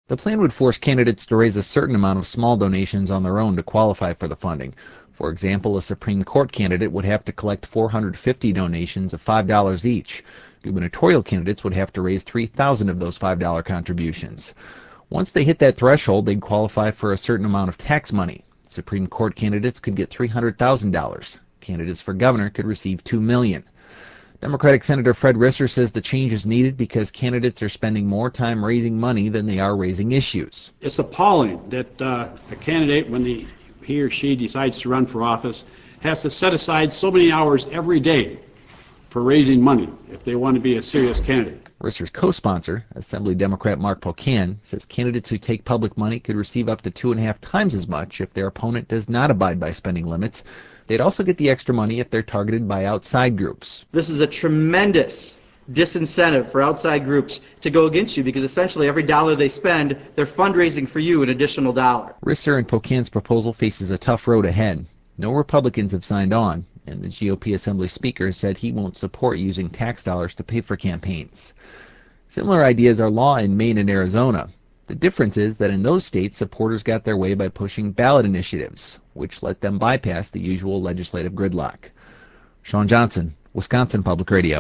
The plan would force candidates to raise a certain amount of small donations on their own to qualify for the funding. For example, a Supreme Court candidate would have to collect 450 donations of $5 each. Gubernatorial candidates would have to raise 3,000 of those $5 contributions. Once they hit that threshold, they'd qualify for a certain amount of tax money. Supreme Court candidates could get $300,000. Candidates for governor could receive $2 million. Democratic Senator Fred Risser says the change is needed because candidates are spending more time raising money than they are raising issues. It's appalling that a candidate, when he or she decides to run for office, has to set aside so many hours every day for raising money if they want to be a serious candidate. Risser's co-sponsor, Assembly Democrat Mark Pocan, says candidates who take public money could receive up to 2.5 times as much if their opponent does not abide by spending limits. They'd also get the extra money if they're targeted by outside groups. This is a tremendous disincentive for outside groups to go against you because essentially every dollar they spend, they're fundraising for you an additional dollar. Risser and Pocan's proposal faces a tough road ahead. No Republicans have signed on, and the GOP Assembly Speaker said he won't support using tax dollars to pay for campaigns. Similar ideas are law in Maine and Arizona. The difference is that in those states, supporters got their way by pushing ballot initiatives, which let them bypass the usual legislative gridlock. Sean Johnson, Wisconsin Public Radio.